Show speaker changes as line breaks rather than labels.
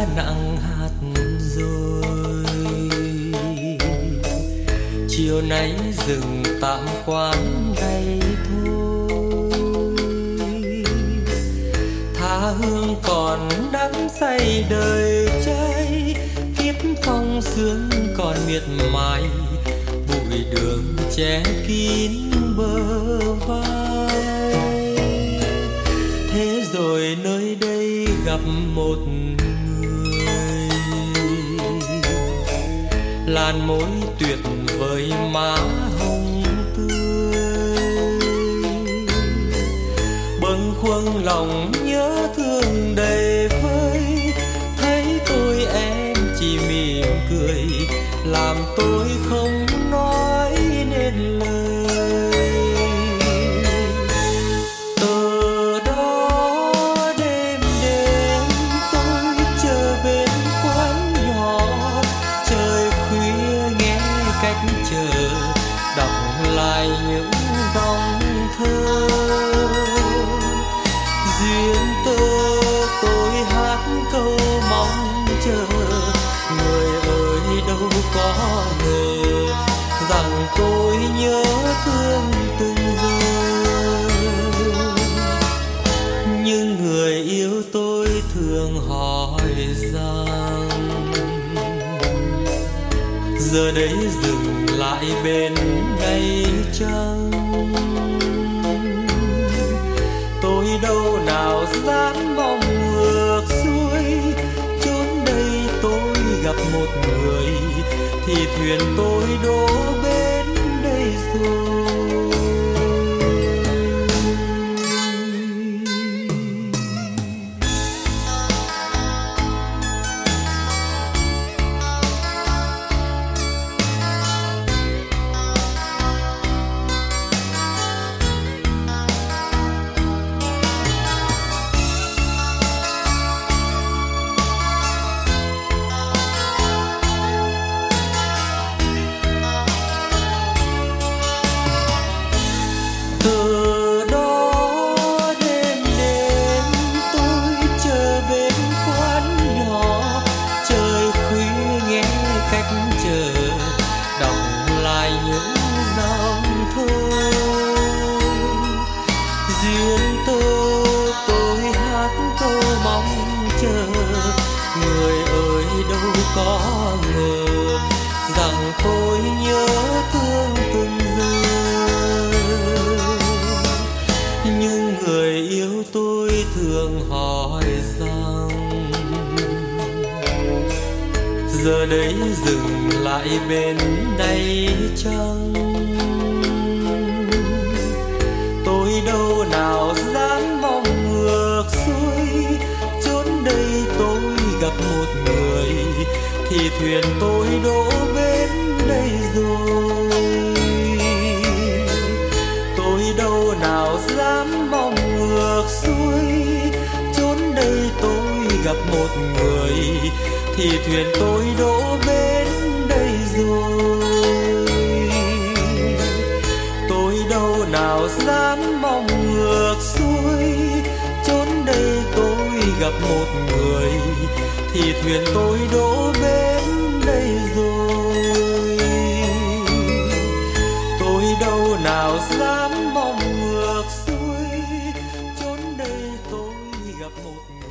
nặng hạt rồi. Chiều nay dừng tạm quán đây thôi, tha hương còn đắm say đời trai. Kiếp phong sương còn miệt mài, bụi đường che kín bờ vai. Thế rồi nơi đây gặp một người, làn môi tuyệt vời má hồng tươi. Bâng khuâng lòng nhớ thương đầy vơi, thấy tôi em chỉ mỉm cười, làm tôi không nói nên lời. Từ đó đêm đêm tôi chờ bên quán nhỏ, trời khuya nghe cách chờ, đọc lại những dòng thơ. Duyên tơ tôi hát câu mong chờ, người ơi đâu có ngờ rằng tôi nhớ thương từng giờ. Nhưng người yêu tôi thường hỏi rằng giờ đây dừng lại bên đây chăng. Tôi đâu nào dám mong ngược xuôi, chốn đây tôi gặp một người thì thuyền tôi đổ bên đây rồi. Từ đó đêm đêm tôi chờ bên quán nhỏ, trời khuya nghe cách chờ, đọc lại những dòng thơ. Duyên tơ tôi hát câu mong chờ, người ơi đâu có ngờ rằng tôi nhớ thương từng giờ. Nhưng người yêu tôi thường hỏi rằng giờ đây dừng lại bên đây chăng. Tôi đâu nào dám mong ngược xuôi, chốn đây tôi gặp một người thì thuyền tôi đổ bên đây rồi. Tôi đâu nào dám mong ngược xuôi, chốn đây tôi gặp một người thì thuyền tôi đổ bên đây rồi. Tôi đâu nào dám mong ngược xuôi, chốn đây tôi gặp một người thì thuyền tôi đổ bên đây rồi. Tôi đâu nào dám mong ngược xuôi, chốn đây tôi gặp một người